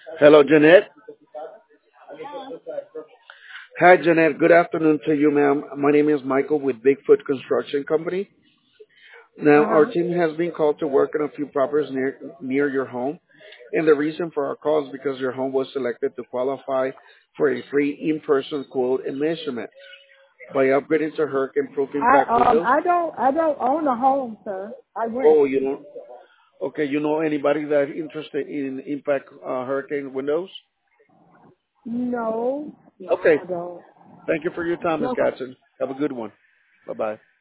Hello, Jeanette. Hi, Jeanette. Good afternoon to you, ma'am. My name is Michael with Bigfoot Construction Company. Now, Uh our huh. team has been called to work on a few properties near your home, and the reason for our call is because your home was selected to qualify for a free in-person quote and measurement by upgrading to hurricane-proof impact windows. I don't own a home, sir. I rent. Oh, you don't? Okay, you know anybody that interested in impact hurricane windows? No, no, Okay. I don't. Thank you for your time, Ms. No, Gatson. Have a good one. Bye bye.